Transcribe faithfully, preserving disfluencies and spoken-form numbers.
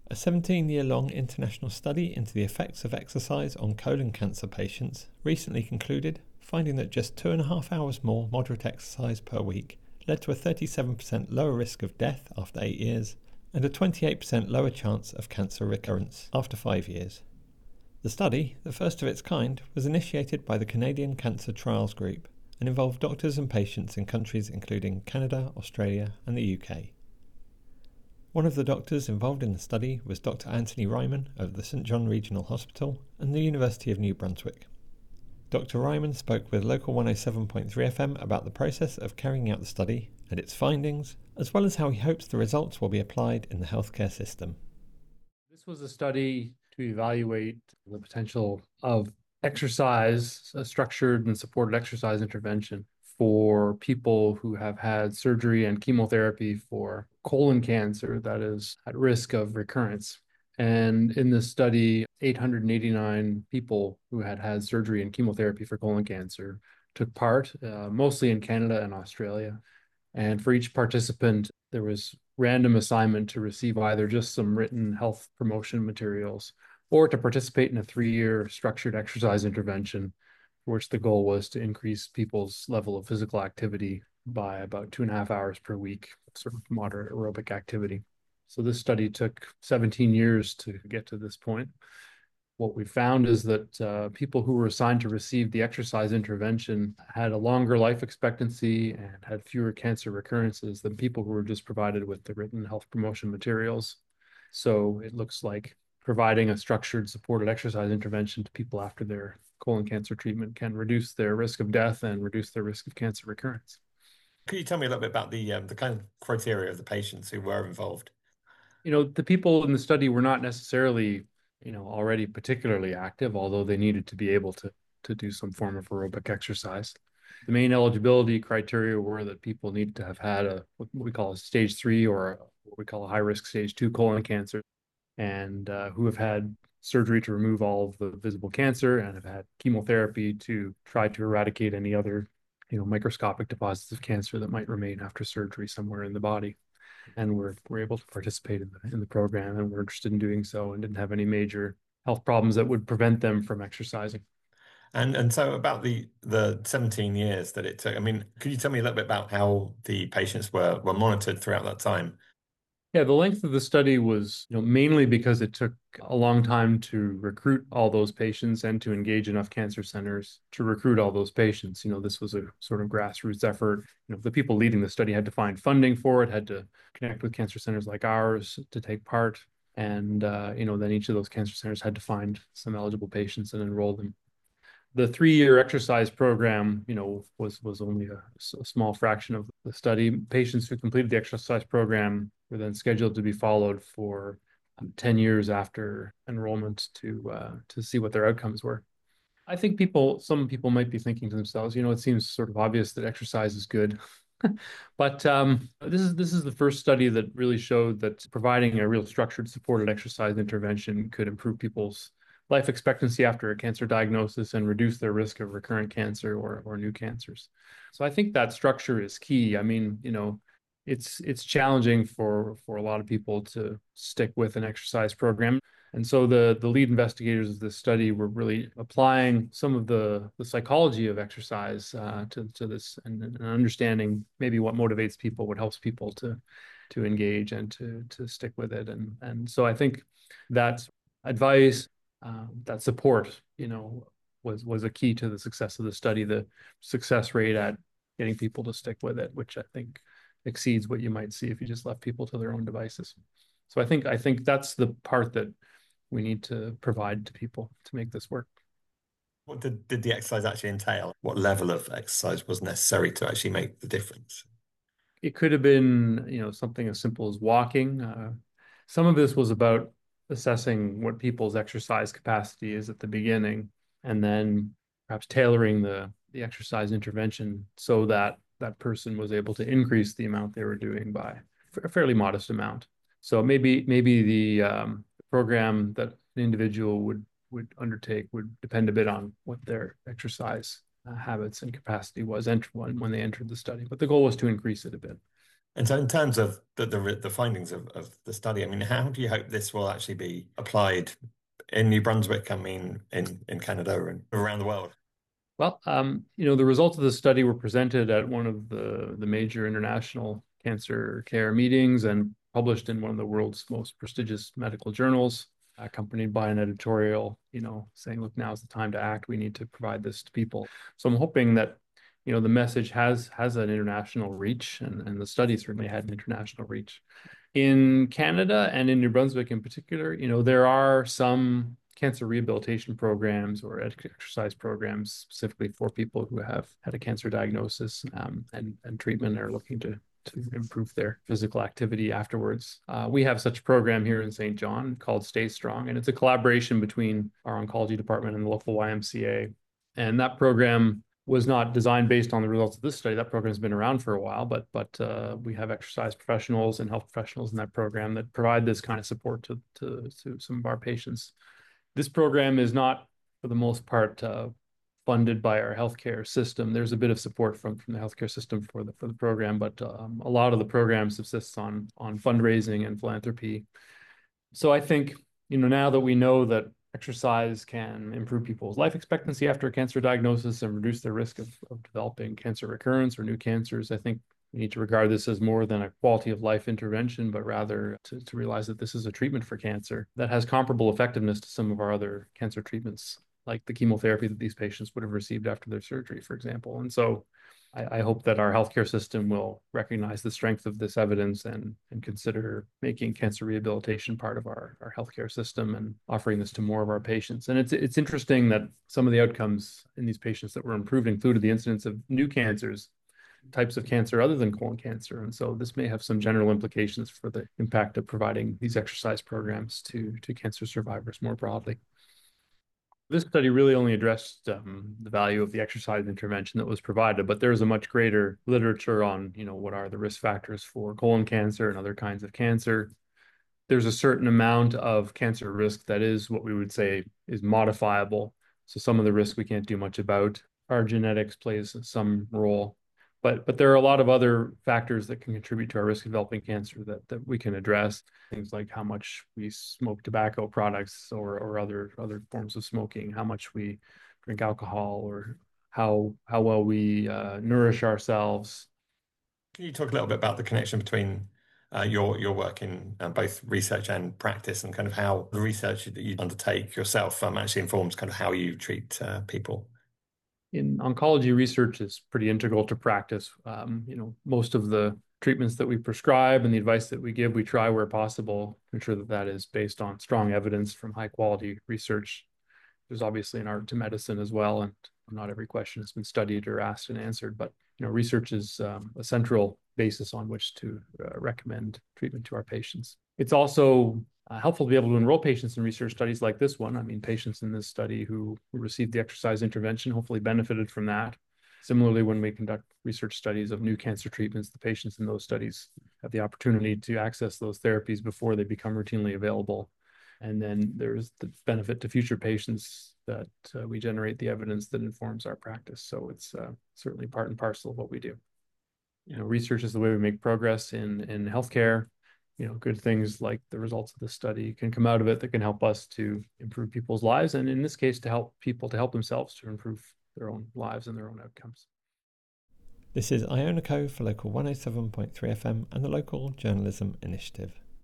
A seventeen-year-long international study into the effects of exercise on colon cancer patients recently concluded, finding that just two and a half hours more moderate exercise per week led to a thirty-seven percent lower risk of death after eight years and a twenty-eight percent lower chance of cancer recurrence after five years. The study, the first of its kind, was initiated by the Canadian Cancer Trials Group and involved doctors and patients in countries including Canada, Australia and the U K. One of the doctors involved in the study was Doctor Anthony Ryman of the Saint John Regional Hospital and the University of New Brunswick. Doctor Ryman spoke with Local one oh seven point three F M about the process of carrying out the study and its findings, as well as how he hopes the results will be applied in the healthcare system. This was a study to evaluate the potential of exercise, a structured and supported exercise intervention for people who have had surgery and chemotherapy for colon cancer that is at risk of recurrence. And in this study, eight hundred eighty-nine people who had had surgery and chemotherapy for colon cancer took part, uh, mostly in Canada and Australia. And for each participant, there was random assignment to receive either just some written health promotion materials or to participate in a three-year structured exercise intervention, for which the goal was to increase people's level of physical activity by about two and a half hours per week, sort of moderate aerobic activity. So this study took seventeen years to get to this point. What we found is that uh, people who were assigned to receive the exercise intervention had a longer life expectancy and had fewer cancer recurrences than people who were just provided with the written health promotion materials. So it looks like providing a structured supported exercise intervention to people after their colon cancer treatment can reduce their risk of death and reduce their risk of cancer recurrence. Could you tell me a little bit about the um, the kind of criteria of the patients who were involved? You know, the people in the study were not necessarily, you know, already particularly active, although they needed to be able to to do some form of aerobic exercise. The main eligibility criteria were that people need to have had a what we call a stage three or a, what we call a high risk stage two colon cancer, and uh, who have had surgery to remove all of the visible cancer and have had chemotherapy to try to eradicate any other, you know, microscopic deposits of cancer that might remain after surgery somewhere in the body. And we're, we're able to participate in the, in the program, and we're interested in doing so and didn't have any major health problems that would prevent them from exercising. And and so about the the seventeen years that it took, I mean, could you tell me a little bit about how the patients were were monitored throughout that time? Yeah, the length of the study was, you know, mainly because it took a long time to recruit all those patients and to engage enough cancer centers to recruit all those patients. You know, this was a sort of grassroots effort. You know, the people leading the study had to find funding for it, had to connect with cancer centers like ours to take part. And, uh, you know, then each of those cancer centers had to find some eligible patients and enroll them. The three-year exercise program, you know, was was only a, a small fraction of the study. Patients who completed the exercise program were then scheduled to be followed for um, ten years after enrollment to uh, to see what their outcomes were. I think people, some people might be thinking to themselves, you know, it seems sort of obvious that exercise is good. But um, this is this is the first study that really showed that providing a real structured supported exercise intervention could improve people's life expectancy after a cancer diagnosis and reduce their risk of recurrent cancer or, or new cancers. So I think that structure is key. I mean, you know, it's it's challenging for for a lot of people to stick with an exercise program. And so the, the lead investigators of this study were really applying some of the, the psychology of exercise uh, to, to this and, and understanding maybe what motivates people, what helps people to to engage and to to stick with it. And and so I think that advice, um, that support, you know, was was a key to the success of the study, the success rate at getting people to stick with it, which I think exceeds what you might see if you just left people to their own devices. So I think I think that's the part that we need to provide to people to make this work. What did, did the exercise actually entail? What level of exercise was necessary to actually make the difference? It could have been, you know, something as simple as walking. Uh, some of this was about assessing what people's exercise capacity is at the beginning, and then perhaps tailoring the the exercise intervention so that that person was able to increase the amount they were doing by a fairly modest amount. So maybe maybe the um, program that an individual would would undertake would depend a bit on what their exercise uh, habits and capacity was ent- when, when they entered the study. But the goal was to increase it a bit. And so in terms of the the, the findings of, of the study, I mean, how do you hope this will actually be applied in New Brunswick, I mean, in, in Canada and around the world? Well, um, you know, the results of the study were presented at one of the, the major international cancer care meetings and published in one of the world's most prestigious medical journals, accompanied by an editorial, you know, saying, look, now's the time to act. We need to provide this to people. So I'm hoping that, you know, the message has has an international reach, and, and the study certainly had an international reach. In Canada and in New Brunswick in particular, you know, there are some cancer rehabilitation programs or exercise programs specifically for people who have had a cancer diagnosis um, and, and treatment, are looking to to improve their physical activity afterwards. Uh, we have such a program here in Saint John called Stay Strong, and it's a collaboration between our oncology department and the local Y M C A. And that program was not designed based on the results of this study. That program has been around for a while, but but uh, we have exercise professionals and health professionals in that program that provide this kind of support to to, to some of our patients. This program is not, for the most part, uh, funded by our healthcare system. There's a bit of support from, from the healthcare system for the for the program, but um, a lot of the program subsists on on fundraising and philanthropy. So I think, you know, now that we know that exercise can improve people's life expectancy after a cancer diagnosis and reduce their risk of, of developing cancer recurrence or new cancers, I think we need to regard this as more than a quality of life intervention, but rather to, to realize that this is a treatment for cancer that has comparable effectiveness to some of our other cancer treatments, like the chemotherapy that these patients would have received after their surgery, for example. And so I, I hope that our healthcare system will recognize the strength of this evidence and, and consider making cancer rehabilitation part of our, our healthcare system and offering this to more of our patients. And it's it's interesting that some of the outcomes in these patients that were improved included the incidence of new cancers, types of cancer other than colon cancer. And so this may have some general implications for the impact of providing these exercise programs to, to cancer survivors more broadly. This study really only addressed um, the value of the exercise intervention that was provided, but there is a much greater literature on, you know, what are the risk factors for colon cancer and other kinds of cancer. There's a certain amount of cancer risk that is what we would say is modifiable. So some of the risk we can't do much about. Our genetics plays some role. But, but there are a lot of other factors that can contribute to our risk of developing cancer that, that we can address. Things like how much we smoke tobacco products or, or other, other forms of smoking, how much we drink alcohol, or how, how well we uh, nourish ourselves. Can you talk a little bit about the connection between uh, your your work in uh, both research and practice, and kind of how the research that you undertake yourself um, actually informs kind of how you treat uh, people? In oncology, research is pretty integral to practice. Um, you know, most of the treatments that we prescribe and the advice that we give, we try where possible to ensure that that is based on strong evidence from high quality research. There's obviously an art to medicine as well, and not every question has been studied or asked and answered, but you know, research is um, a central basis on which to uh, recommend treatment to our patients. It's also uh, helpful to be able to enroll patients in research studies like this one. I mean, patients in this study who, who received the exercise intervention hopefully benefited from that. Similarly, when we conduct research studies of new cancer treatments, the patients in those studies have the opportunity to access those therapies before they become routinely available. And then there's the benefit to future patients that uh, we generate the evidence that informs our practice. So it's uh, certainly part and parcel of what we do. You know, research is the way we make progress in, in healthcare. You know, good things like the results of the study can come out of it that can help us to improve people's lives. And in this case, to help people to help themselves to improve their own lives and their own outcomes. This is Iona Co for Local one oh seven point three F M and the Local Journalism Initiative.